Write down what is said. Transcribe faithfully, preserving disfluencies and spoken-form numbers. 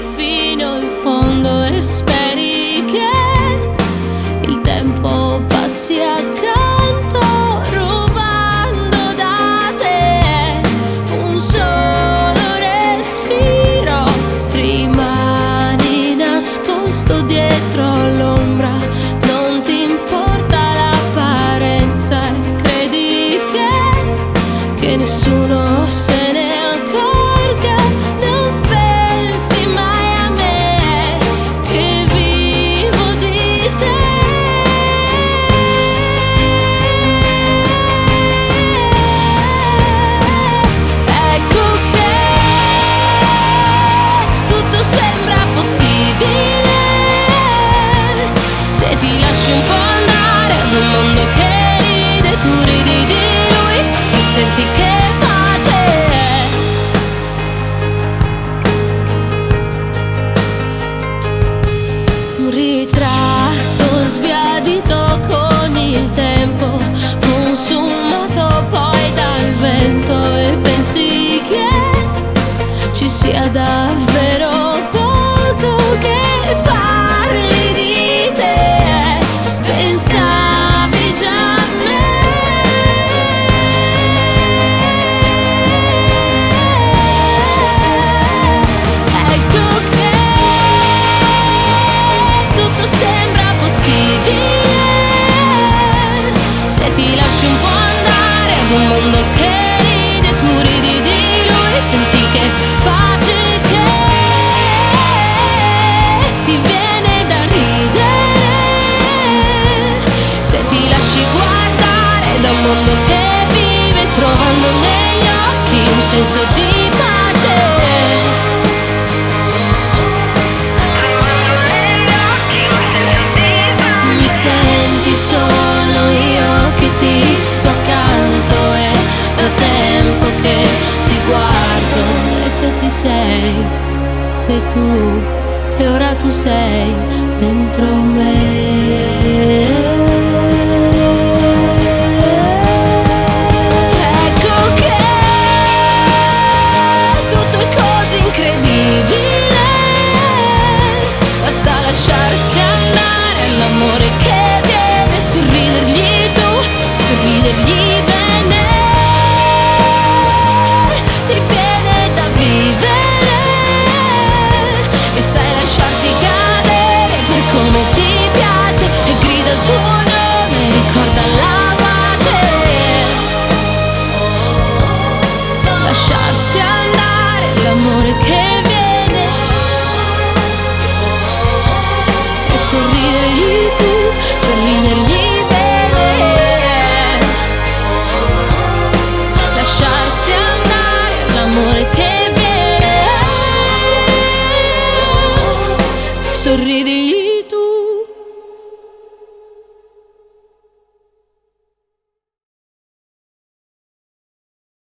fino in fondo e speri che il tempo passi accanto, rubando da te un solo respiro. Rimani nascosto dietro l'ombra, non ti importa l'apparenza e credi che, che nessuno se ne accorga. Non pensi mai a me che vivo di te. Ecco che tutto sembra possibile se ti lasci un po' andare ad un mondo che ride, tu ridi di lui e senti che pace è. Un ritratto sbiadito con il tempo, consumato poi dal vento, e pensi che ci sia davvero poco che parli di te. Pensavi già a me. Ecco che tutto sembra possibile se ti lasci un po' andare ad un mondo che ride, tu ridi di lui, senti che pace che ti viene da ridere se ti lasci guardare da un mondo che vive, trovando negli occhi un senso di pace. Mi senti solo io che ti sto accanto, è da tempo che ti guardo e so chi sei, sei tu, e ora tu sei dentro me.